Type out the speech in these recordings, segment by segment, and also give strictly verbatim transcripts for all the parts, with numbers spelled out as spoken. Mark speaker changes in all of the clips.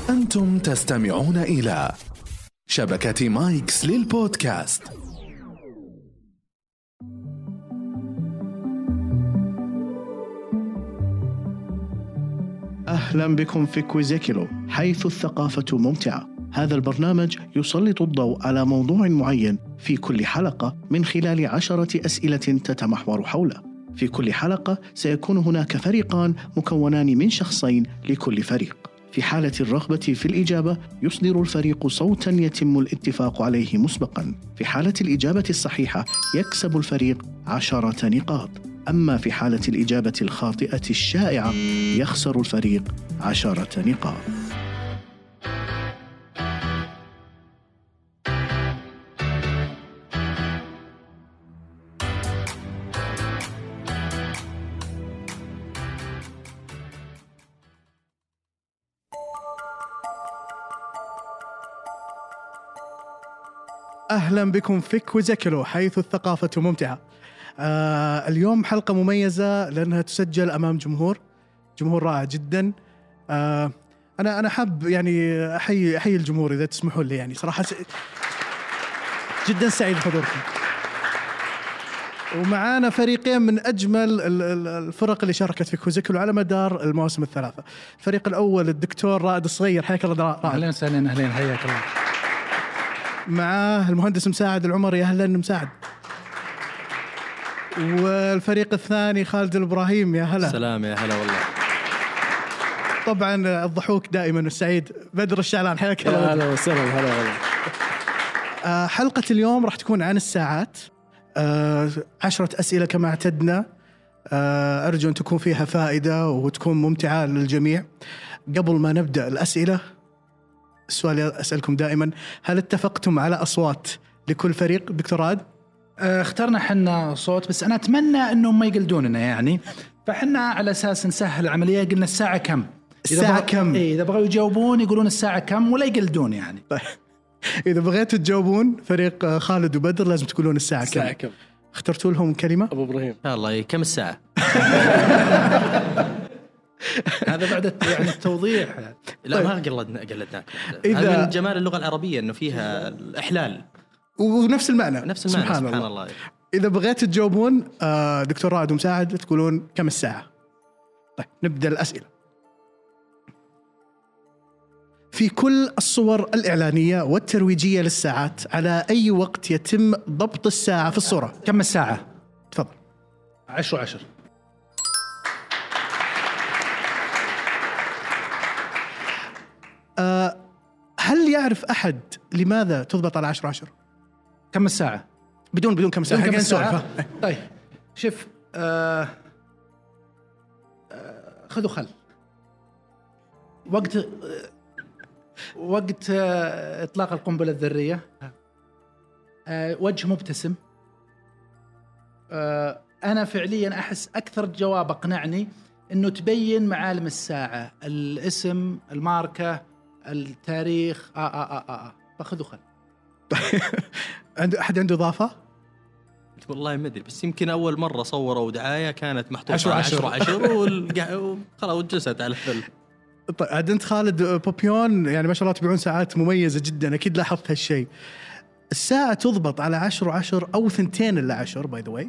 Speaker 1: أنتم تستمعون إلى شبكة مايكس للبودكاست.
Speaker 2: أهلا بكم في كويزيكيلو، حيث الثقافة ممتعة. هذا البرنامج يسلط الضوء على موضوع معين في كل حلقة من خلال عشرة أسئلة تتمحور حوله. في كل حلقة سيكون هناك فريقان مكونان من شخصين لكل فريق. في حالة الرغبة في الإجابة يصدر الفريق صوتا يتم الاتفاق عليه مسبقا. في حالة الإجابة الصحيحة يكسب الفريق عشرة نقاط. أما في حالة الإجابة الخاطئة الشائعة يخسر الفريق عشرة نقاط.
Speaker 3: أهلا بكم في كويزيكيلو، حيث الثقافة ممتعة. آه اليوم حلقة مميزة لأنها تسجل أمام جمهور جمهور رائع جدا. آه أنا أنا حاب يعني أحيي أحيي الجمهور إذا تسمحوا لي، يعني صراحة س... جدا سعيد بحضوركم. ومعانا فريقين من أجمل الفرق اللي شاركت في كويزيكيلو على مدار المواسم الثلاثة. الفريق الأول الدكتور رائد الصغير، حياك الله رائد.
Speaker 4: أهلا وسهلا. أهلا، حياك الله.
Speaker 3: معاه المهندس مساعد العمري، أهلا مساعد. والفريق الثاني خالد الإبراهيم، يا هلا.
Speaker 5: سلام، يا هلا والله.
Speaker 3: طبعا الضحوك دائما السعيد بدر الشعلان، حياك الله.
Speaker 5: أهلا وسهلا. هلا والله.
Speaker 3: آه حلقة اليوم راح تكون عن الساعات. آه عشرة أسئلة كما اعتدنا. آه أرجو أن تكون فيها فائدة وتكون ممتعة للجميع. قبل ما نبدأ الأسئلة، السؤال أسألكم دائما، هل اتفقتم على أصوات لكل فريق؟ دكتور راد.
Speaker 4: اخترنا حنا صوت، بس أنا أتمنى أنهم ما يقلدوننا يعني، فحنا على أساس نسهل العملية قلنا الساعة كم.
Speaker 3: الساعة كم؟
Speaker 4: إيه، إذا بغوا يجاوبون يقولون الساعة كم ولا يقلدون يعني.
Speaker 3: طيب إذا بغيتوا تجاوبون فريق خالد وبدر لازم تقولون الساعة, الساعة كم. كم اخترتوا لهم كلمة؟
Speaker 5: أبو إبراهيم. الله، كم الساعة؟
Speaker 4: هذا بعد يعني التوضيح.
Speaker 5: لا طيب. ما قلدنا قلدناك. هذا من جمال اللغة العربية إنه فيها الإحلال
Speaker 3: ونفس المعنى.
Speaker 5: نفس المعنى.
Speaker 3: سبحان,
Speaker 5: سبحان
Speaker 3: الله.
Speaker 5: الله.
Speaker 3: إذا بغيت تجاوبون دكتور رائد ومساعد تقولون كم الساعة. طيب نبدأ الأسئلة. في كل الصور الإعلانية والترويجية للساعات على أي وقت يتم ضبط الساعة في الصورة؟
Speaker 4: كم الساعة؟
Speaker 3: تفضل.
Speaker 4: عشر عشر.
Speaker 3: أه هل يعرف أحد لماذا تضبط على عشر عشر؟
Speaker 4: كم الساعة؟
Speaker 3: بدون بدون كم الساعة.
Speaker 4: كم الساعة؟ طيب شوف، أه أه خذوا خل وقت أه وقت أه إطلاق القنبلة الذرية، أه وجه مبتسم. أه أنا فعليا أحس أكثر جواب أقنعني إنه تبين معالم الساعة، الاسم، الماركة، التاريخ. آه آه آه آه فخذوا خل.
Speaker 3: عنده أحد عنده إضافة؟
Speaker 5: والله ما أدري، بس يمكن أول مرة صوروا دعاية كانت محطوطة
Speaker 3: عشر
Speaker 5: عشر عشر وخلاص وجلست على الفيلم.
Speaker 3: طيب عاد أنت خالد بوبيون يعني ما شاء الله تبيعون ساعات مميزة جدا، أكيد لاحظت هالشيء. الساعة تضبط على عشر عشر أو ثنتين إلا عشر باي ذا واي،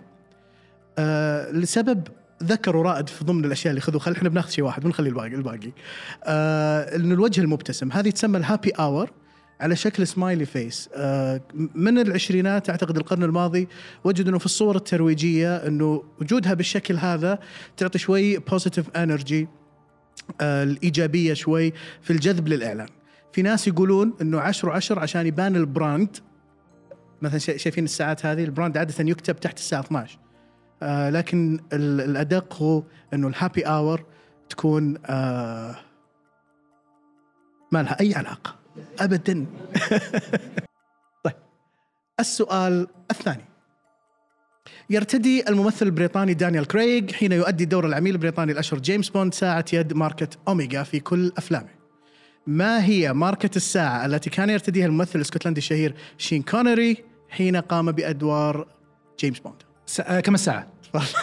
Speaker 3: لسبب ذكروا رائد في ضمن الأشياء اللي خذوا خل. إحنا بناخذ شيء واحد ونخلي الباقي الباقي آه إنه الوجه المبتسم هذه تسمى الهابي آور على شكل سمايلي فيس. آه من العشرينات أعتقد القرن الماضي وجدوا إنه في الصور الترويجية إنه وجودها بالشكل هذا تعطي شوي positive energy، آه الإيجابية شوي في الجذب للإعلان. في ناس يقولون إنه عشر عشر عشان يبان البراند. مثلا شايفين الساعات هذه البراند عادة يكتب تحت الساعة اثني عشر، آه لكن الأدق هو أنه الهابي آور تكون آه ما لها أي علاقة أبدا. طيب السؤال الثاني، يرتدي الممثل البريطاني دانيال كريغ حين يؤدي دور العميل البريطاني الأشهر جيمس بوند ساعة يد ماركة أوميجا في كل أفلامه. ما هي ماركة الساعة التي كان يرتديها الممثل الاسكتلندي الشهير شين كونري حين قام بأدوار جيمس بوند؟
Speaker 4: كم الساعة؟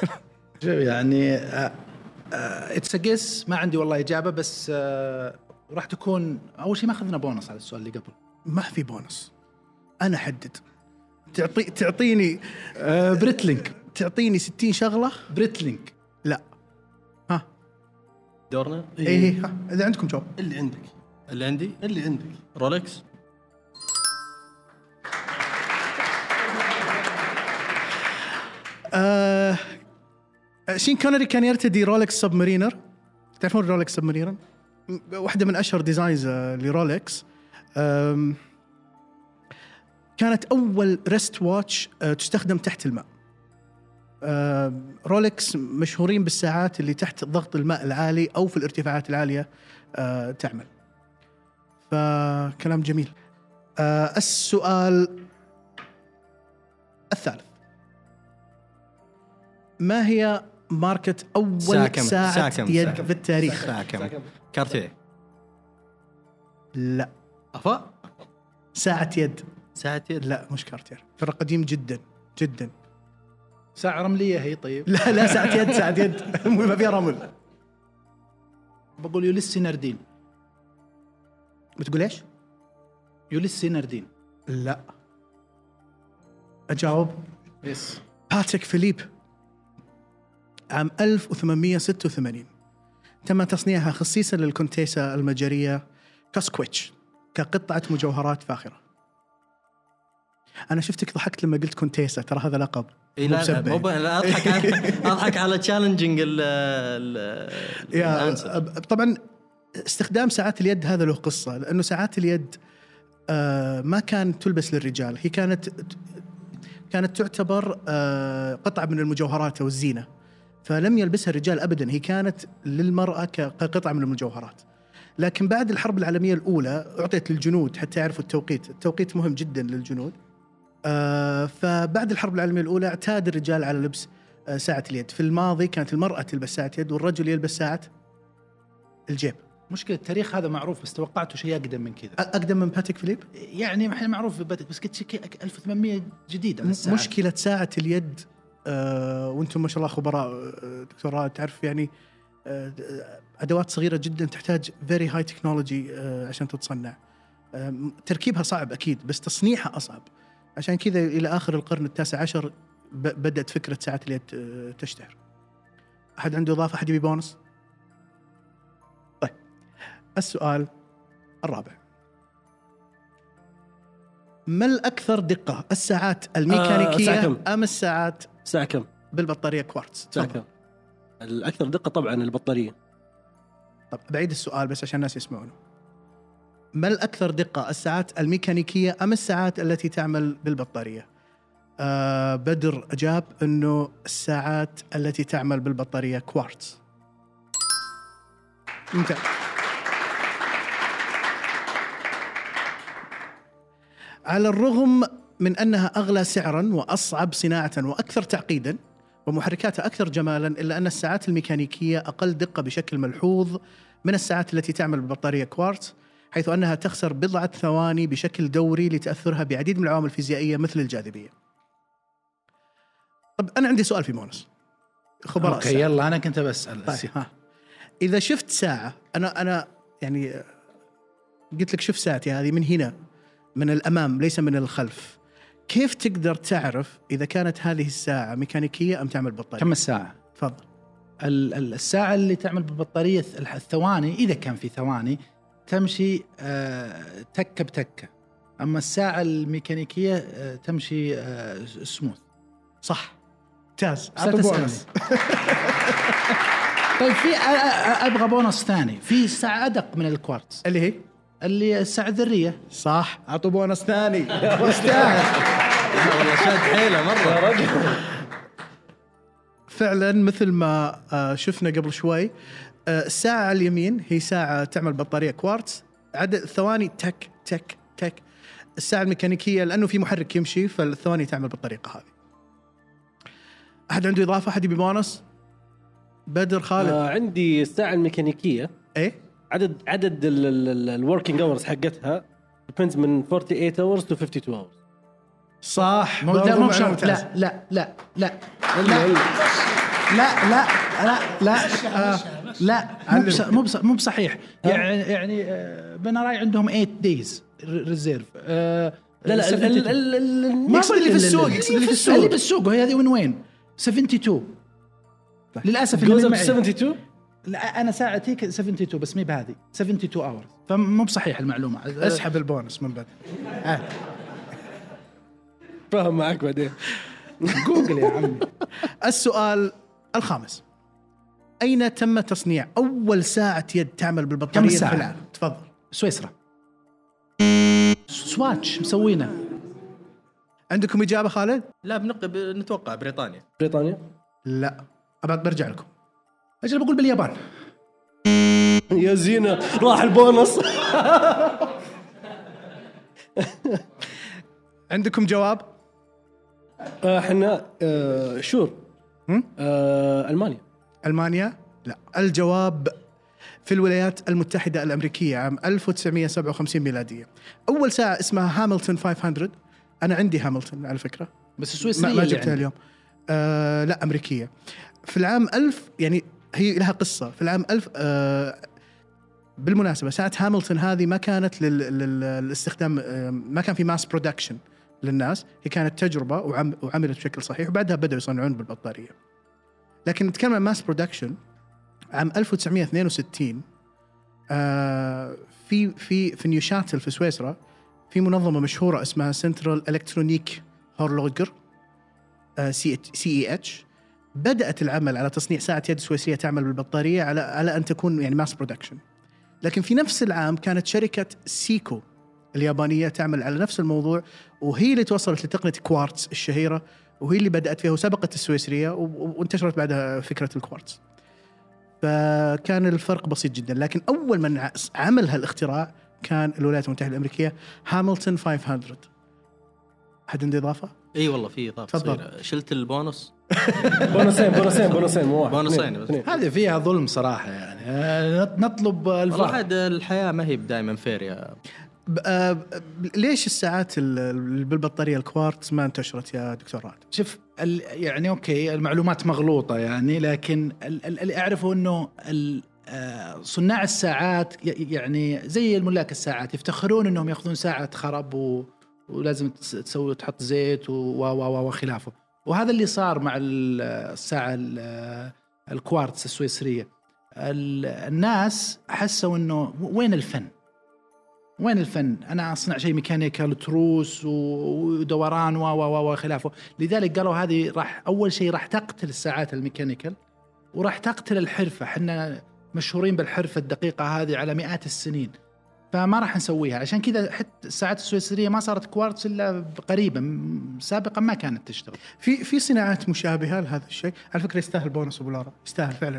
Speaker 4: يعني اتس جيس، ما عندي والله إجابة، بس وراح تكون أول شيء ما أخذنا بونص على السؤال اللي قبل.
Speaker 3: ما في بونص، أنا أحدد. تعطي تعطيني
Speaker 4: آه بريتلينك،
Speaker 3: تعطيني ستين شغلة.
Speaker 4: بريتلينك
Speaker 3: لا. ها
Speaker 5: دورنا.
Speaker 3: إيه, إيه. ها إذا عندكم جواب.
Speaker 6: اللي عندك.
Speaker 5: اللي عندي
Speaker 6: اللي عندك
Speaker 5: رولكس.
Speaker 3: آه شين كونري كان يرتدي رولكس سبمارينر. تعرفون رولكس سبمارينر؟ واحدة من أشهر ديزاينز لرولكس. كانت أول ريست واتش تستخدم تحت الماء. رولكس مشهورين بالساعات اللي تحت ضغط الماء العالي أو في الارتفاعات العالية تعمل. فكلام جميل. السؤال الثالث: ما هي ماركة أول
Speaker 5: ساعة,
Speaker 3: ساعة,
Speaker 5: ساعة
Speaker 3: يد
Speaker 5: ساعة
Speaker 3: في التاريخ؟
Speaker 5: ساعة كم؟ كارتيه.
Speaker 3: لا.
Speaker 5: أفا
Speaker 3: ساعة يد.
Speaker 5: ساعة يد.
Speaker 3: لا مش كارتير، فرق قديم جدا جدا.
Speaker 4: ساعة رملية هي. طيب
Speaker 3: لا لا ساعة يد، ساعة يد ما فيها رمل.
Speaker 4: بقول يوليسي ناردين.
Speaker 3: بتقول إيش؟
Speaker 4: يوليسي ناردين.
Speaker 3: لا. أجاوب.
Speaker 4: يس.
Speaker 3: باتريك فيليب. عام ألف وثمانمئة وستة وثمانين تم تصنيعها خصيصا للكونتيسا المجرية كاسكويتش كقطعة مجوهرات فاخرة. أنا شفتك ضحكت لما قلت كونتيسا، ترى هذا لقب.
Speaker 5: إيه لا مو لا أضحك على أضحك على تشالنجينج ال ال
Speaker 3: طبعا استخدام ساعات اليد هذا له قصة، لأنه ساعات اليد آه ما كانت تلبس للرجال، هي كانت كانت تعتبر آه قطعة من المجوهرات والزينة، فلم يلبسها الرجال أبدا، هي كانت للمرأة كقطعة من المجوهرات. لكن بعد الحرب العالمية الأولى أعطيت للجنود حتى يعرفوا التوقيت، التوقيت مهم جدا للجنود. آه فبعد الحرب العالمية الأولى اعتاد الرجال على لبس آه ساعة اليد. في الماضي كانت المرأة تلبس ساعة يد والرجل يلبس ساعة الجيب.
Speaker 4: مشكلة التاريخ هذا معروف، بس توقعته شيء أقدم من كذا.
Speaker 3: أقدم من باتريك فيليب؟
Speaker 4: يعني ما معروف باتريك، بس قلت شيء ألف وثمانمئة جديد على الساعة.
Speaker 3: مشكلة ساعة اليد آه وانتم ما شاء الله خبراء آه دكتوراه، تعرف يعني آه أدوات صغيرة جدا تحتاج very high technology آه عشان تتصنع. آه تركيبها صعب أكيد، بس تصنيعها أصعب. عشان كذا إلى آخر القرن التاسع عشر بدأت فكرة ساعة اليد آه تشتهر. أحد عنده إضافة؟ أحد يبي بونص؟ طيب السؤال الرابع: ما الأكثر دقة، الساعات الميكانيكية
Speaker 6: آه
Speaker 3: أم الساعات
Speaker 6: ساعة كم
Speaker 3: بالبطارية كوارتز؟
Speaker 6: ساعة كم؟ الأكثر دقة طبعا البطارية.
Speaker 3: طب بعيد السؤال بس عشان الناس يسمعونه. ما الأكثر دقة، الساعات الميكانيكية أم الساعات التي تعمل بالبطارية؟ آه بدر أجاب أنه الساعات التي تعمل بالبطارية كوارتز. ممتاز. على الرغم من أنها أغلى سعراً وأصعب صناعة وأكثر تعقيداً ومحركاتها أكثر جمالاً، إلا أن الساعات الميكانيكية أقل دقة بشكل ملحوظ من الساعات التي تعمل بالبطارية كوارتز، حيث أنها تخسر بضعة ثواني بشكل دوري لتأثرها بعديد من العوامل الفيزيائية مثل الجاذبية. طب أنا عندي سؤال في مونس خبراء.
Speaker 4: أوكي يلا أنا كنت بسأل.
Speaker 3: طيب ها، إذا شفت ساعة، أنا أنا يعني قلت لك شوف ساعتي هذه من هنا من الأمام ليس من الخلف، كيف تقدر تعرف إذا كانت هذه الساعة ميكانيكية أم تعمل بطارية؟
Speaker 4: كم الساعة؟
Speaker 3: تفضل.
Speaker 4: الساعة اللي تعمل بالبطارية الثواني، إذا كان في ثواني تمشي تكة بتكة، أما الساعة الميكانيكية تمشي سموث.
Speaker 3: صح، ممتاز.
Speaker 4: أعطوا بونص. طيب في أبغى بونص ثاني، في ساعة أدق من الكوارتز
Speaker 3: اللي هي
Speaker 4: اللي الساعة الذرية.
Speaker 3: صح، أعطوا بونص ثاني.
Speaker 5: يستاهل والله، شاد حيله مرة.
Speaker 3: فعلا مثل ما شفنا قبل شوي، الساعة على اليمين هي ساعة تعمل بطارية كوارتز، عدد الثواني تك تك تك. الساعة الميكانيكية لأنه في محرك يمشي فالثواني تعمل بالطريقة هذه. أحد عنده إضافة؟ أحد يبي بونص؟ بدر خالد.
Speaker 6: آه عندي الساعة الميكانيكية
Speaker 3: إيه
Speaker 6: عدد عدد الوركينج اورز حقتها depends من ثمانية وأربعين hours to خمسة وخمسين hours.
Speaker 3: صح.
Speaker 4: مو ده مو شرط. لا لا لا لا لا لا لا لا لا. لا مو بص... مو بص... مو بصحيح يعني يعني آه، بنراي عندهم ثمانية دايز ريزيرف. آه
Speaker 6: لا لا ال- ال- ال-
Speaker 4: ما
Speaker 3: يقصد اللي في السوق، يقصد اللي في السوق.
Speaker 4: اللي بالسوق وهي هذه وين وين اثنين وسبعين. للاسف
Speaker 6: جوز
Speaker 4: اللي
Speaker 6: اب
Speaker 4: معي-
Speaker 6: سبعة وسبعين.
Speaker 4: لا انا ساعتي سبعة وسبعين بس مي بهذه سبعة وسبعين اور، فمو بصحيح المعلومه.
Speaker 3: اسحب البونص من بعد.
Speaker 4: آه.
Speaker 6: فاهم معك بعدين.
Speaker 4: جوجل يا عمي.
Speaker 3: السؤال الخامس: أين تم تصنيع أول ساعة يد تعمل
Speaker 4: كم
Speaker 3: بالبطارية
Speaker 4: ساعة؟
Speaker 3: في العالم؟ تفضل.
Speaker 4: سويسرا. سواتش مسوينا.
Speaker 3: عندكم إجابة خالد؟
Speaker 5: لا بنق... نتوقع بريطانيا.
Speaker 6: بريطانيا.
Speaker 3: لا، أبغى برجع لكم.
Speaker 4: اجل بقول باليابان.
Speaker 6: يا زينة راح البونص.
Speaker 3: عندكم جواب؟
Speaker 6: احنا آه شور
Speaker 3: هم؟
Speaker 6: آه المانيا.
Speaker 3: ألمانيا؟ لا، الجواب في الولايات المتحدة الأمريكية عام ألف وتسعمائة وسبعة وخمسين ميلادية. أول ساعة اسمها هاملتون خمسمائة. أنا عندي هاملتون على فكرة،
Speaker 4: بس
Speaker 3: ما,
Speaker 4: سويسرا
Speaker 3: ما جبتها اليوم. آه لا، أمريكية. في العام ألف، يعني هي لها قصة. في العام ألف آه بالمناسبة ساعة هاملتون هذه ما كانت لل... لل... للاستخدام، آه ما كان في ماس برودكشن للناس، هي كانت تجربة وعم... وعملت بشكل صحيح، وبعدها بدأوا يصنعون بالبطارية. لكن نتكلم عن ماس برودكشن عام ألف وتسعمائة واثنين وستين. آه في في في نيوشاتل في سويسرا في منظمة مشهورة اسمها سنترال إلكترونيك هورلوجر سي اي اتش، بدأت العمل على تصنيع ساعة يد سويسرية تعمل بالبطارية على على أن تكون يعني ماس برودكشن. لكن في نفس العام كانت شركة سيكو اليابانية تعمل على نفس الموضوع، وهي اللي توصلت لتقنية كوارتز الشهيرة، وهي اللي بدأت فيها وسبقت السويسرية، وانتشرت بعدها فكرة الكوارتز. فكان الفرق بسيط جدا. لكن أول من عمل هالاختراع كان الولايات المتحدة الأمريكية، هاملتون خمسمائة. حد عنده إضافة؟
Speaker 5: اي والله في اضافه
Speaker 3: تفضل.
Speaker 5: صغيره. شلت البونص.
Speaker 6: بونصين بونصين بونصين مو واحد.
Speaker 5: بونصين
Speaker 6: اثنين.
Speaker 5: بس.
Speaker 6: اثنين.
Speaker 4: هذه فيها ظلم صراحة يعني. آه، نطلب الفرق.
Speaker 5: الواحد الحياه ما هي دائما فير يا
Speaker 3: ب- آه، ب- ليش الساعات ال- بالبطارية الكوارتز ما انتشرت يا دكتور راد؟
Speaker 4: شوف ال- يعني اوكي المعلومات مغلوطه يعني، لكن ال- ال- اللي اعرفه انه ال- آه، صناع الساعات ي- يعني زي الملاك الساعات يفتخرون انهم ياخذون ساعه خرب و ولازم تس- تسوي تحط زيت و و و وخلافه. وهذا اللي صار مع ال- الساعه ال- الكوارتز السويسريه. ال- الناس حسوا انه وين الفن؟ وين الفن؟ أنا أصنع شيء ميكانيكال تروس ودوران و و وخلافه. لذلك قالوا هذه راح أول شيء راح تقتل الساعات الميكانيكال وراح تقتل الحرفة. حنا مشهورين بالحرفة الدقيقة هذه على مئات السنين، فما راح نسويها. عشان كذا حتى الساعات السويسرية ما صارت كوارتز إلا قريبا، سابقا ما كانت تشتغل.
Speaker 3: في في صناعات مشابهة لهذا الشيء. على فكرة يستاهل بونص أبو لارا، يستاهل فعلا.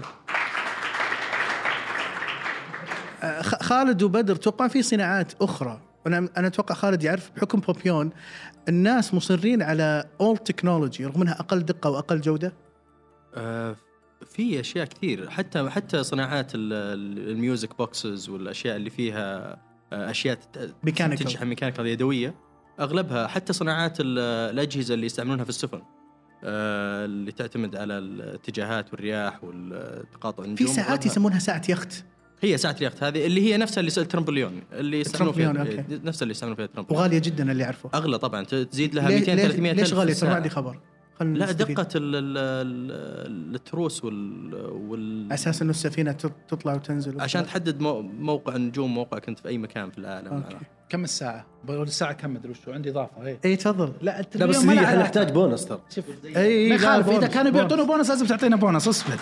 Speaker 3: خ- خالد وبدر توقع في صناعات أخرى. أنا أنا أتوقع خالد يعرف بحكم بوبيون الناس مصرين على أول تكنولوجي رغم أنها أقل دقة وأقل جودة.
Speaker 5: آه، في اشياء كثير، حتى حتى صناعات ال- ال- الميوزك بوكسز والاشياء اللي فيها آه، اشياء تت-
Speaker 3: ميكانيكال.
Speaker 5: تنشحن ميكانيكال يدويه اغلبها. حتى صناعات ال- الاجهزه اللي يستعملونها في السفن، آه، اللي تعتمد على الاتجاهات والرياح والتقاطع
Speaker 3: في
Speaker 5: النجوم.
Speaker 3: ساعات
Speaker 5: أغلبها-
Speaker 3: يسمونها ساعة يخت،
Speaker 5: هي ساعه اليخت هذه اللي هي نفسها اللي الترمبوليون اللي يستعملون فيها،
Speaker 3: الترمبوليون، أوكي.
Speaker 5: نفس اللي يستعملون فيها الترمبوليون.
Speaker 3: وغالية جدا اللي أعرفه.
Speaker 5: اغلى طبعا، تزيد لها
Speaker 3: ليه-
Speaker 5: مئتين
Speaker 3: ليه-
Speaker 5: ثلاثمئة
Speaker 3: ليش
Speaker 5: ألف
Speaker 3: غالية؟
Speaker 5: في
Speaker 3: ما
Speaker 5: الساعة.
Speaker 3: عندي خبر. خلنا
Speaker 5: لا
Speaker 3: نستفيد.
Speaker 5: دقة ال ال ال التروس وال وال
Speaker 3: أساس إنه السفينة تط- تطلع وتنزل
Speaker 5: عشان تحدد مو- موقع النجوم، موقع كنت في أي مكان في العالم.
Speaker 3: أوكي.
Speaker 4: كم الساعة؟ بقول الساعة كم مدري وشو عندي إضافة. إيه
Speaker 3: إيه تفضل.
Speaker 4: لا
Speaker 6: لا بس
Speaker 4: التلفزيون ما
Speaker 6: دقيقة
Speaker 4: له
Speaker 6: احنا
Speaker 4: علاقة.
Speaker 6: نحتاج بونص ترى.
Speaker 4: شوف
Speaker 3: أي
Speaker 4: ما
Speaker 3: لا،
Speaker 4: يخالف، إذا
Speaker 3: بونص،
Speaker 4: كانوا
Speaker 3: بونص.
Speaker 4: بيعطونا بونص لازم تعطينا بونص. اصبر.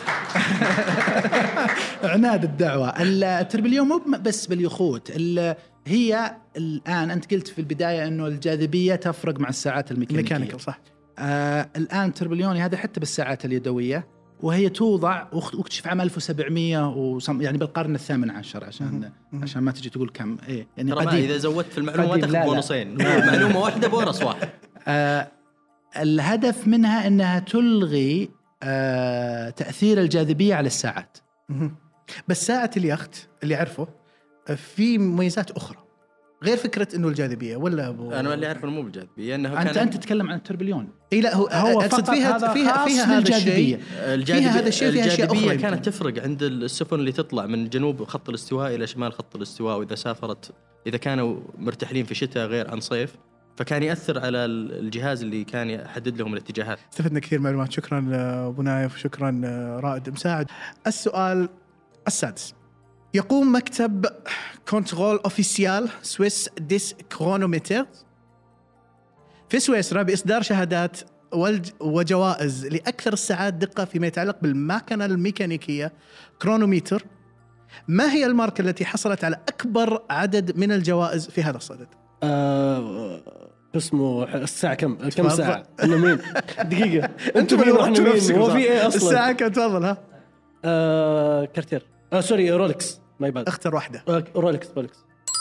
Speaker 4: عناد الدعوة. التربليون مو بس باليخوت. ال- هي الآن أنت قلت في البداية إنه الجاذبية تفرق مع الساعات الميكانيكية.
Speaker 3: ميكانيكال صح.
Speaker 4: آه الآن تربليوني هذا حتى بالساعات اليدوية، وهي توضع واخت- واكتشف عام ألف وسبعمائة وصم يعني بالقرن الثامن عشر، عشان عشان ما تجي تقول كم. إيه يعني
Speaker 5: ترى ما
Speaker 4: قديم.
Speaker 5: إذا زودت في المعلومة
Speaker 4: قديم. لا،
Speaker 5: تاخذ
Speaker 4: لا.
Speaker 5: بونصين، معلومة واحدة بونص واحد.
Speaker 4: آه الهدف منها أنها تلغي آه تأثير الجاذبية على الساعات.
Speaker 3: مهم. بس ساعة اليخت اللي أعرفه في مميزات أخرى. غير فكره انه الجاذبيه ولا أبو
Speaker 5: انا اللي اعرف انه مو بالجاذبيه انه
Speaker 4: انت
Speaker 5: كان
Speaker 4: انت تتكلم عن التربليون.
Speaker 3: اي لا هو,
Speaker 4: هو
Speaker 3: اقصد فيها
Speaker 4: هذا
Speaker 3: فيها فيها هذا الشيء
Speaker 5: الجاذبيه
Speaker 3: فيها هذا الشيء فيها اشياء اخرى
Speaker 5: الجاذبيه كانت تفرق عند السفن اللي تطلع من جنوب خط الاستواء الى شمال خط الاستواء، واذا سافرت اذا كانوا مرتحلين في شتاء غير عن صيف فكان ياثر على الجهاز اللي كان يحدد لهم الاتجاهات.
Speaker 3: استفدنا كثير معلومات، شكرا ابو نايف وشكرا رائد مساعد. السؤال السادس، يقوم مكتب كنترول اوفيسيال سويس ديس كرونومتر في سويسرا بإصدار شهادات وجوائز لأكثر الساعات دقة فيما يتعلق بالماكنة الميكانيكية كرونومتر. ما هي الماركة التي حصلت على أكبر عدد من الجوائز في هذا الصدد؟
Speaker 6: آه اسمه الساعة كم كم ساعة؟ أنا مين؟ دقيقة أنتم مين
Speaker 3: وإحنا
Speaker 6: مين؟ هو في إيه أصلاً؟
Speaker 3: الساعة كم تفضل؟ ها
Speaker 6: آه كارتير آه سوري رولكس ما يبان.
Speaker 3: اختر واحدة.
Speaker 6: آه رولكس رولكس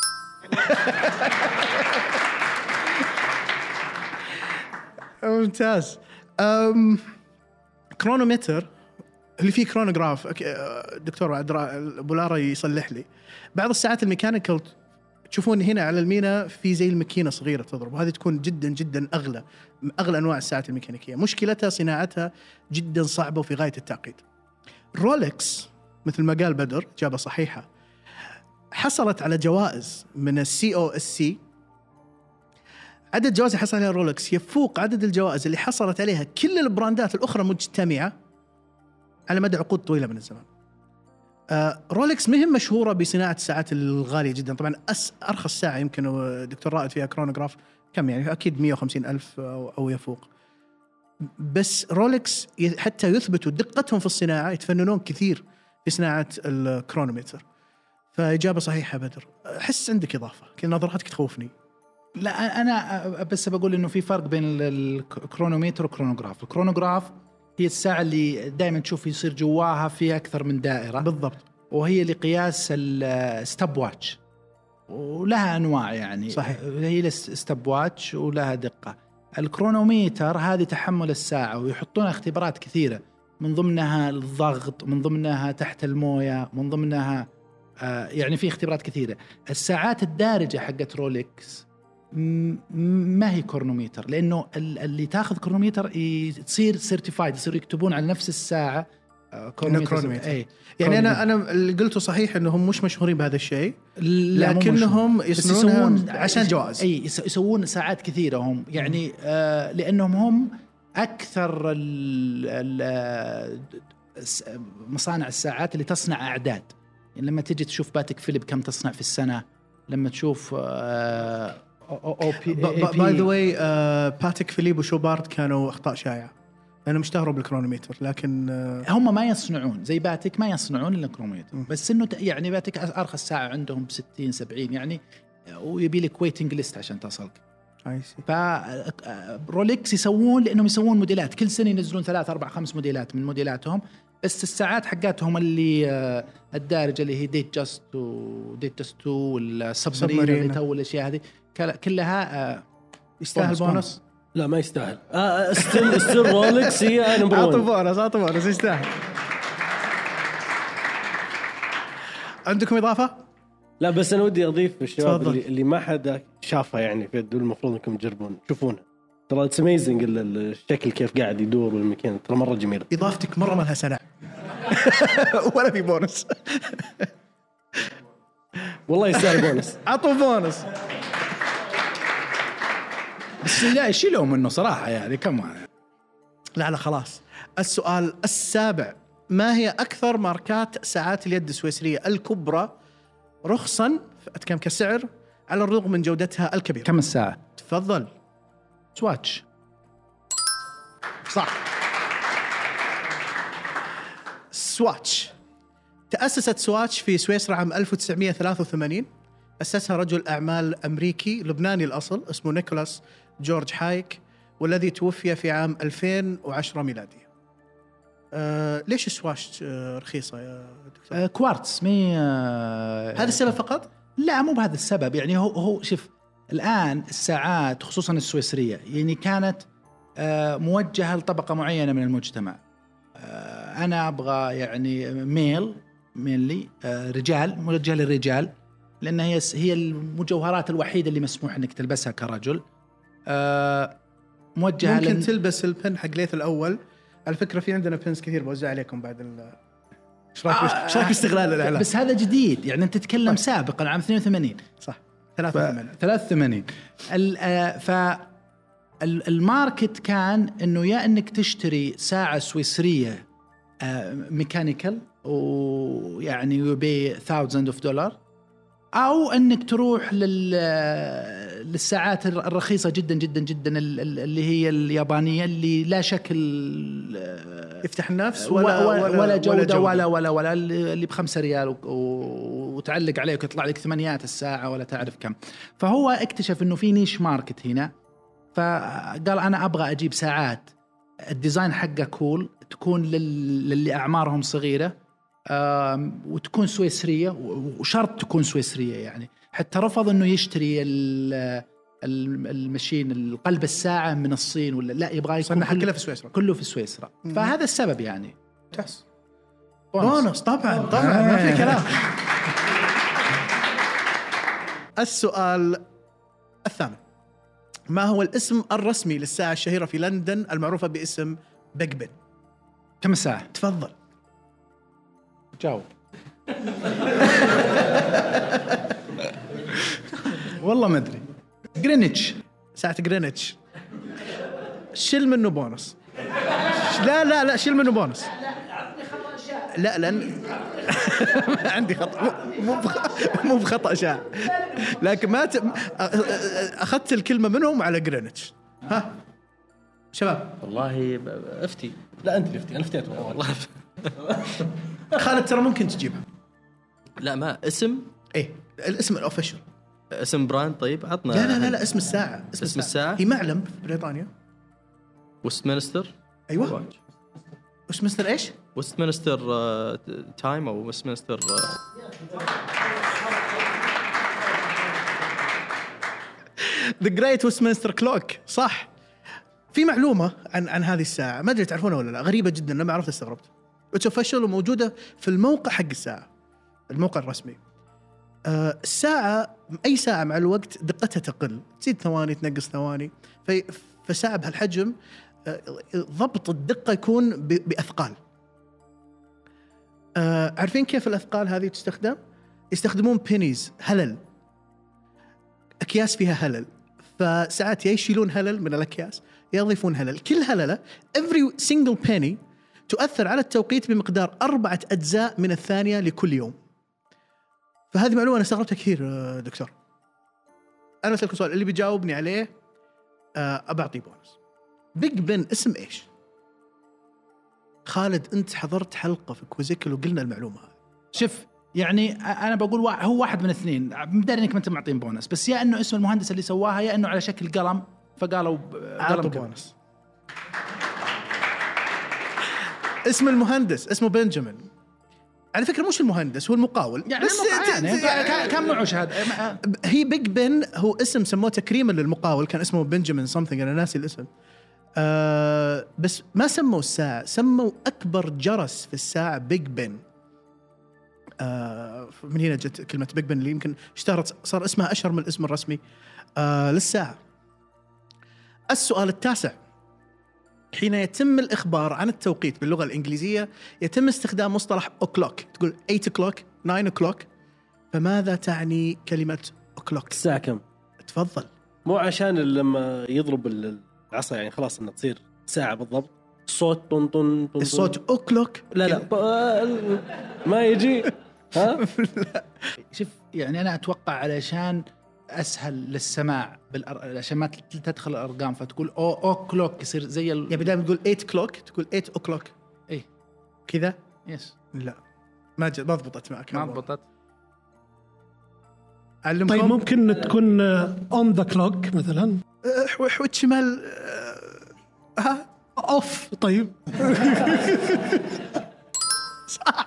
Speaker 3: ممتاز. أم كرونومتر اللي فيه كرونوغراف، دكتور أبو لارا يصلح لي، بعض الساعات الميكانيكال تشوفون هنا على المينا في زي الماكينة صغيرة تضرب، وهذه تكون جدا جدا أغلى أغلى أنواع الساعات الميكانيكية. مشكلتها صناعتها جدا صعبة وفي غاية التعقيد. رولكس مثل ما قال بدر إجابة صحيحة، حصلت على جوائز من السي او اس سي. عدد جوائز حصل عليها رولكس يفوق عدد الجوائز اللي حصلت عليها كل البراندات الأخرى مجتمعة على مدى عقود طويلة من الزمان. آه رولكس مهم مشهورة بصناعة الساعات الغالية جدا. طبعا أس أرخص ساعة يمكن دكتور رائد فيها كرونوغراف كم يعني أكيد مية وخمسين ألف أو, أو يفوق. بس رولكس حتى يثبتوا دقتهم في الصناعة يتفننون كثير في صناعة الكرونومتر. فإجابة صحيحة بدر. أحس عندك إضافة، كل نظراتك تخوفني.
Speaker 4: لا أنا بس بقول إنه في فرق بين الكرونومتر والكرونوغراف. الكرونوغراف هي الساعة اللي دائما تشوف يصير جواها فيها أكثر من دائرة
Speaker 3: بالضبط،
Speaker 4: وهي لقياس الستوب واتش ولها أنواع يعني.
Speaker 3: صحيح.
Speaker 4: هي الستوب واتش ولها دقة. الكرونومتر هذه تحمل الساعة ويحطون اختبارات كثيرة، من ضمنها الضغط، من ضمنها تحت الموية، من ضمنها آه يعني في اختبارات كثيرة. الساعات الدارجة حقت رولكس ما هي كرونومتر، لأنه اللي تاخذ كرونومتر تصير سيرتيفايد، يصير يكتبون على نفس الساعة كرونومتر.
Speaker 3: أي. يعني أنا أنا اللي قلته صحيح إنهم مش مشهورين بهذا الشيء، لكنهم يسوون عشان جوائز.
Speaker 4: أي يسوون ساعات كثيرة هم يعني آه لأنهم هم أكثر ال ال مصانع الساعات اللي تصنع أعداد. يعني لما تيجي تشوف باتيك فيليب كم تصنع في السنة، لما تشوف آه
Speaker 3: باي ذا واي باتيك فيليب وشوبارد كانوا اخطاء شائعه لانهم اشتهروا بالكرونومتر، لكن uh
Speaker 4: هم ما يصنعون زي باتيك، ما يصنعون الا الكرونومتر. بس انه يعني باتيك ارخص ساعه عندهم بستين سبعين يعني، ويبي لك ويتنج ليست عشان تصلك. ف رولكس يسوون لانهم يسوون موديلات كل سنه، ينزلون ثلاث اربع خمس موديلات من موديلاتهم. بس الساعات حقاتهم اللي الدارجه اللي هي ديت جاست وديت جاست تو والسبمارين اللي تو الاشياء هذه كلها
Speaker 3: يستاهل بونص.
Speaker 6: لا ما يستاهل. آه استل استل رولكس هي نمبر واحد.
Speaker 3: اعطوا بونص اعطوا بونص يستاهل. عندكم اضافه؟
Speaker 6: لا بس انا ودي اضيف الشباب اللي, اللي ما حدا شافها يعني في الدول، المفروض انكم تجربون تشوفونها. ترى اتس اميزنج الشكل كيف قاعد يدور والمكان ترى مره جميله.
Speaker 3: اضافتك مره ما لها سنه ولا في بونص.
Speaker 6: والله يستاهل بونص.
Speaker 3: عطوا بونص.
Speaker 4: بس لا يشيلوا منه صراحة يعني كمان.
Speaker 3: لا لا خلاص. السؤال السابع، ما هي أكثر ماركات ساعات اليد السويسرية الكبرى رخصا كم كسعر على الرغم من جودتها الكبيرة؟
Speaker 4: كم الساعة؟
Speaker 3: تفضل.
Speaker 4: سواتش.
Speaker 3: صح. سواتش. تأسست سواتش في سويسرا عام ألف وتسعمائة وثلاثة وثمانين. أسسها رجل أعمال أمريكي لبناني الأصل اسمه نيكولاس جورج هايك، والذي توفي في عام ألفين وعشرة ميلادية. أه ليش السواتش أه رخيصة يا دكتور؟
Speaker 4: أه كوارتز مي أه
Speaker 3: هذا السبب فقط؟
Speaker 4: لا مو بهذا السبب. يعني هو هو شوف الآن الساعات خصوصا السويسرية يعني كانت أه موجهة لطبقة معينة من المجتمع. أه أنا أبغى يعني ميل مينلي أه رجال، موجهة للرجال. لأنها هي هي المجوهرات الوحيدة اللي مسموح أنك تلبسها كرجل. آه موجهة
Speaker 3: ممكن
Speaker 4: لن...
Speaker 3: تلبس البن حق ليث الأول. على فكرة في عندنا بنز كثير بوزع عليكم بعد ال ايش رايك
Speaker 4: آه
Speaker 3: ايش رايك باستغلال الاعلام؟
Speaker 4: بس هذا جديد يعني، انت تتكلم سابقا عام اثنين وثمانين
Speaker 3: صح ثلاثة وثمانين
Speaker 4: ثلاثة وثمانين. ف الماركت كان انه يا انك تشتري ساعة سويسرية ميكانيكال ويعني يبي thousands of دولار، او انك تروح لل للساعات الرخيصة جدا جدا جدا اللي هي اليابانية اللي لا شكل
Speaker 3: يفتح النفس ولا
Speaker 4: ولا, ولا, ولا جودة,
Speaker 3: جودة
Speaker 4: ولا ولا ولا اللي بخمسة ريال وتعلق عليك ويطلع لك ثمانيات الساعة ولا تعرف كم. فهو اكتشف انه في نيش ماركت هنا، فقال أنا أبغى أجيب ساعات الديزاين حقه كول، تكون للي أعمارهم صغيرة وتكون سويسرية، وشرط تكون سويسرية يعني. حتى رفض أنه يشتري المشين القلب الساعة من الصين ولا لا، يبغى يكون
Speaker 3: كله في سويسرا،
Speaker 4: كله في سويسرا. فهذا السبب يعني.
Speaker 3: تحس بونص طبعا طبعا ما في كلام. السؤال الثامن: ما هو الاسم الرسمي للساعة الشهيرة في لندن المعروفة باسم بيج بن؟
Speaker 4: كم الساعة؟
Speaker 3: تفضل
Speaker 4: جاوب. والله ما أدري. جرينتش.
Speaker 3: ساعة جرينتش. شيل منه بونص. لا لا لا شيل منه بونص. لا لأن عندي خطأ، مو مو بخطأ شائع، لكن ما ت... أخذت الكلمة منهم على جرينتش. ها شباب
Speaker 5: والله افتي.
Speaker 6: لا أنت افتي، أنا افتيت والله.
Speaker 3: خالد ترى ممكن تجيبها.
Speaker 5: لا ما اسم
Speaker 3: إيه الاسم الأوفيشال،
Speaker 5: اسم براند. طيب عطنا.
Speaker 3: لا لا لا, لا اسم الساعة.
Speaker 5: اسم, اسم الساعة.
Speaker 3: هي معلم في بريطانيا.
Speaker 5: وستمنستر.
Speaker 3: أيوة. وستمنستر إيش؟
Speaker 5: وستمنستر تايم أو وستمنستر
Speaker 3: The Great Westminster Clock. صح. في معلومة عن عن هذه الساعة ما أدري تعرفونها ولا لا، غريبة جدا لما عرفت استغربت. It's official وموجودة في الموقع حق الساعة، الموقع الرسمي. آه الساعة أي ساعة مع الوقت دقتها تقل، تزيد ثواني تنقص ثواني. في فساعة بهالحجم آه ضبط الدقة يكون بأثقال. آه عارفين كيف الأثقال هذه تستخدم؟ يستخدمون بينيز، هلل، أكياس فيها هلل. فساعات يشيلون هلل من الأكياس يضيفون هلل. كل هللة every single penny تؤثر على التوقيت بمقدار أربعة أجزاء من الثانية لكل يوم. فهذه معلومة أنا استغربتها كثير دكتور. أنا أسألك سؤال، اللي بيجاوبني عليه أبعطي بونس. بيج بن اسم إيش؟ خالد أنت حضرت حلقة في كويزيكل وقلنا المعلومة.
Speaker 4: شوف يعني أنا بقول هو واحد من اثنين، مدري إنك ما أنت معطين بونس، بس يا إنه اسم المهندس اللي سواها يا إنه على شكل قلم فقالوا
Speaker 3: قلم بونس. اسم المهندس اسمه بنجامين. على فكرة مش المهندس، هو المقاول
Speaker 4: يعني. بس يعني كم نوع شهادة؟
Speaker 3: هي بيج بن هو اسم سموه تكريما للمقاول، كان اسمه بنجامين سمثينج، أنا ناسي الاسم. آه بس ما سموا الساعة، سموا أكبر جرس في الساعة بيج بن. آه من هنا جت كلمة بيج بن اللي يمكن اشتهرت، صار اسمها أشهر من الاسم الرسمي آه للساعة. السؤال التاسع: حين يتم الإخبار عن التوقيت باللغة الإنجليزية يتم استخدام مصطلح o'clock. تقول eight o'clock nine o'clock، فماذا تعني كلمة o'clock؟
Speaker 6: الساعة كم؟
Speaker 3: تفضل.
Speaker 6: مو عشان لما يضرب العصا يعني خلاص إنها تصير ساعة بالضبط، الصوت طن طن طن.
Speaker 3: الصوت o'clock
Speaker 6: لا لا ما يجي. ها
Speaker 3: لا.
Speaker 4: شوف يعني أنا أتوقع علشان أسهل للسماع بالأر... عشان ما تدخل الأرقام فتقول أو أو كلوك يصير زي ال...
Speaker 3: يعني بدل تقول eight o'clock تقول eight o'clock.
Speaker 4: إيه
Speaker 3: كذا.
Speaker 4: يس.
Speaker 3: لا ما جد ما ضبطت معك.
Speaker 4: ما ضبطت.
Speaker 3: علمكم.
Speaker 7: طيب ممكن تكون on the clock مثلا.
Speaker 3: حوت شمال. ها
Speaker 7: off. طيب
Speaker 3: صح.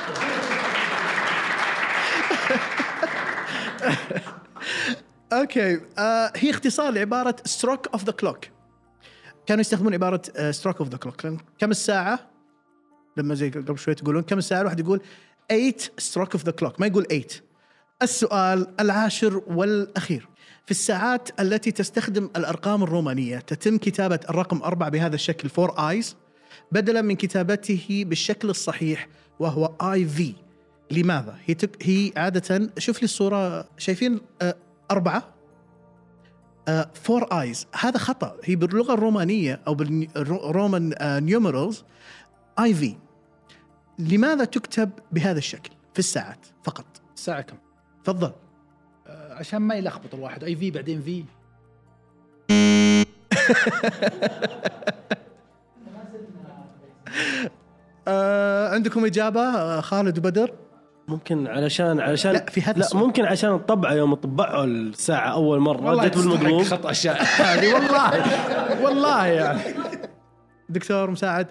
Speaker 3: اوكي. آه هي اختصار لعباره stroke of the clock. كانوا يستخدمون عباره آه stroke of the clock. كم الساعه؟ لما زي قبل شوي تقولون كم الساعه، واحد يقول eight stroke of the clock، ما يقول eight. السؤال العاشر والأخير: في الساعات التي تستخدم الأرقام الرومانية تتم كتابة الرقم أربعة بهذا الشكل فور آيز بدلا من كتابته بالشكل الصحيح وهو آي في. لماذا؟ هي, تك... هي عادة، شوف لي الصورة، شايفين آه أربعة فور آيز، هذا خطأ. هي باللغة الرومانية أو بالرومان نيوميرالز آي في. لماذا تكتب بهذا الشكل في الساعات فقط؟
Speaker 4: الساعة كم؟
Speaker 3: تفضل.
Speaker 4: آه عشان ما يلخبط الواحد، اي في بعدين في.
Speaker 3: آه عندكم إجابة آه خالد وبدر؟
Speaker 6: ممكن علشان علشان
Speaker 3: لا في هذا
Speaker 6: لا
Speaker 3: السؤال.
Speaker 6: ممكن عشان الطبعة يوم طبعوا الساعة أول مرة جت بالمقلوب.
Speaker 4: خطأ شائع هذه والله والله يعني.
Speaker 3: دكتور مساعد،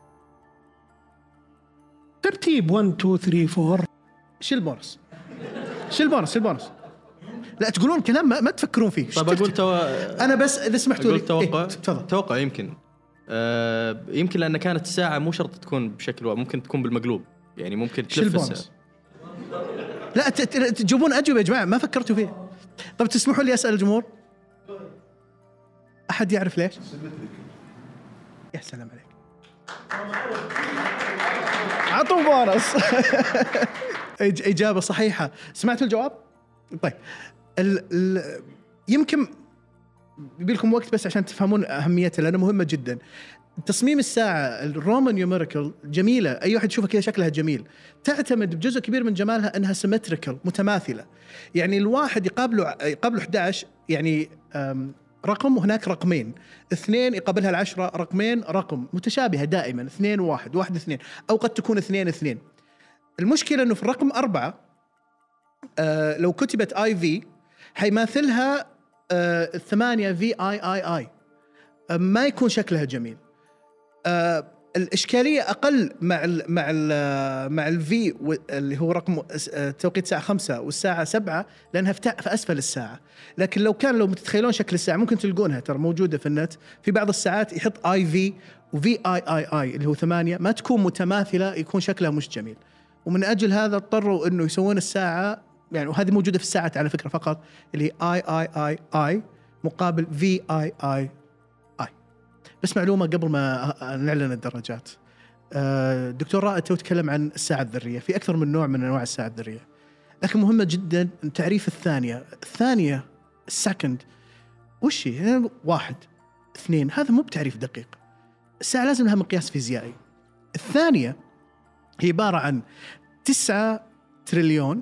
Speaker 7: ترتيب واحد اثنين ثلاثة أربعة.
Speaker 3: شو البونص؟ شو البونص؟ شو البونص؟ لا تقولون كلام ما, ما تفكرون فيه.
Speaker 5: طب أقول تو...
Speaker 3: أنا بس إذا سمحتوا لي
Speaker 5: توقع.
Speaker 3: إيه؟ تفضل.
Speaker 5: توقع يمكن آه يمكن لأن كانت الساعة مو شرط تكون بشكل واحد، ممكن تكون بالمقلوب، يعني ممكن تلف الساعة.
Speaker 3: لا تجيبون أجوبة يا جماعة، ما فكرتوا فيه. طب تسمحوا لي أسأل الجمهور؟ أحد يعرف ليش؟ يا سلام عليك، عطوا بونص. إجابة صحيحة. سمعتوا الجواب؟ طيب ال ال يمكن يبيلكم وقت بس عشان تفهمون أهميتها لأنها مهمة جدا. تصميم الساعة الرومان نيوميريكال جميلة، أي واحد يشوفها كذا شكلها جميل، تعتمد بجزء كبير من جمالها أنها سيمتريكال، متماثلة. يعني الواحد يقابله يقابله أحد عشر يعني رقم وهناك رقمين، اثنين يقابلها العشرة رقمين، رقم متشابهة دائما، اثنين وواحد، واحد اثنين، أو قد تكون اثنين اثنين. المشكلة أنه في الرقم أربعة آه لو كتبت آي في حيماثلها آه الثمانية في آي آي آي، آه ما يكون شكلها جميل. آه الإشكالية أقل مع ال مع ال مع الفي اللي هو رقم توقيت الساعة خمسة والساعة سبعة، لأنها في أسفل الساعة. لكن لو كان لو متتخيلون شكل الساعة ممكن تلقونها ترى موجودة في النت. في بعض الساعات يحط آي في وفي آي آي آي اللي هو ثمانية، ما تكون متماثلة، يكون شكلها مش جميل. ومن أجل هذا اضطروا إنه يسوون الساعة يعني، وهذه موجودة في الساعات على فكرة فقط، اللي هي آي آي آي آي مقابل في آي آي. بس معلومة قبل ما نعلن الدرجات، دكتور رائد تو تكلم عن الساعة الذرية. في أكثر من نوع من أنواع الساعة الذرية، لكن مهمة جدا تعريف الثانية. الثانية السكند وش هي؟ واحد اثنين، هذا مو بتعريف دقيق. الساعة لازم لها مقياس فيزيائي. الثانية هي عبارة عن تسعة تريليون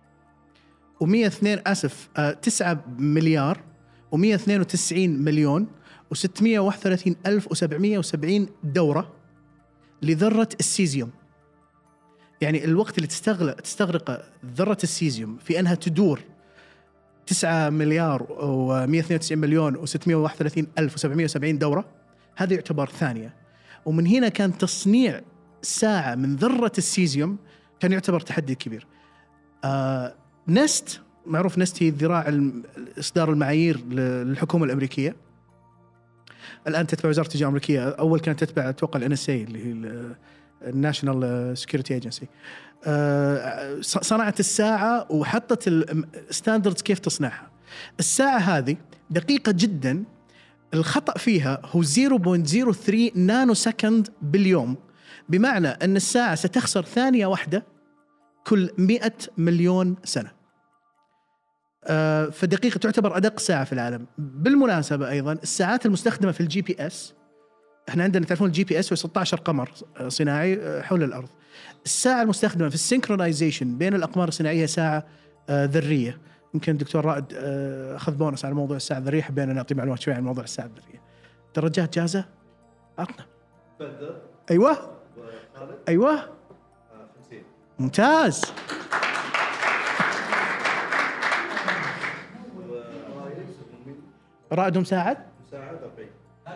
Speaker 3: ومية اثنين أسف تسعة مليار ومية اثنين وتسعين مليون وستمية وواحد وثلاثين ألف وسبعمية وسبعين دورة لذرة السيزيوم. يعني الوقت اللي تستغرق تستغرق ذرة السيزيوم في أنها تدور تسعة مليار ومية اثنين وتسعين مليون وستمية وواحد وثلاثين ألف وسبعمية وسبعين دورة، هذا يعتبر ثانية. ومن هنا كان تصنيع ساعة من ذرة السيزيوم كان يعتبر تحدي كبير. آه نست، معروف نست هي ذراع إصدار المعايير للحكومة الأمريكية، الآن تتبع وزارة التجارة الأمريكية. أول كانت تتبع أتوقع ال إن إس إيه اللي هي الناشونال سكيورتي ايجنسي. صنعت الساعة وحطت الستاندردز كيف تصنعها. الساعة هذه دقيقة جدا، الخطأ فيها هو صفر فاصلة صفر ثلاثة نانو سكند باليوم، بمعنى أن الساعة ستخسر ثانية واحدة كل مئة مليون سنة. فدقيقة تعتبر أدق ساعة في العالم. بالمناسبة أيضا الساعات المستخدمة في الجي بي اس، احنا عندنا تعرفون الجي بي اس هو ستة عشر قمر صناعي حول الأرض. الساعة المستخدمة في السينكرونايزيشن بين الأقمار الصناعية ساعة ذرية. يمكن الدكتور رائد أخذ بونص على موضوع الساعة الذرية، حبينا نعطي معلومات شوية عن موضوع الساعة الذرية. درجات جاهزة؟ عطنا. أيوة أيوة ممتاز. رائد مساعد؟ مساعد أربعين.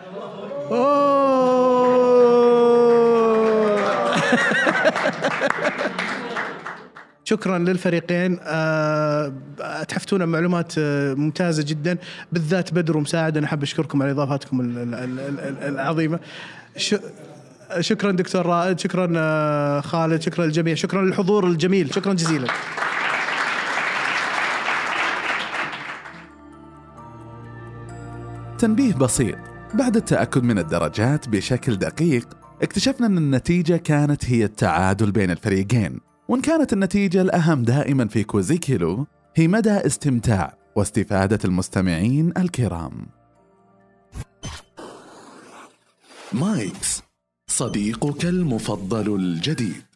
Speaker 3: شكرا للفريقين، أتحفتونا معلومات ممتازة جدا، بالذات بدر ومساعد. أنا حاب أشكركم على إضافاتكم العظيمة. شكرا دكتور رائد، شكرا خالد، شكرا للجميع، شكرا للحضور الجميل، شكرا جزيلا.
Speaker 1: تنبيه بسيط: بعد التأكد من الدرجات بشكل دقيق اكتشفنا أن النتيجة كانت هي التعادل بين الفريقين. وإن كانت النتيجة الأهم دائما في كوزيكيلو هي مدى استمتاع واستفادة المستمعين الكرام. مايكس، صديقك المفضل الجديد.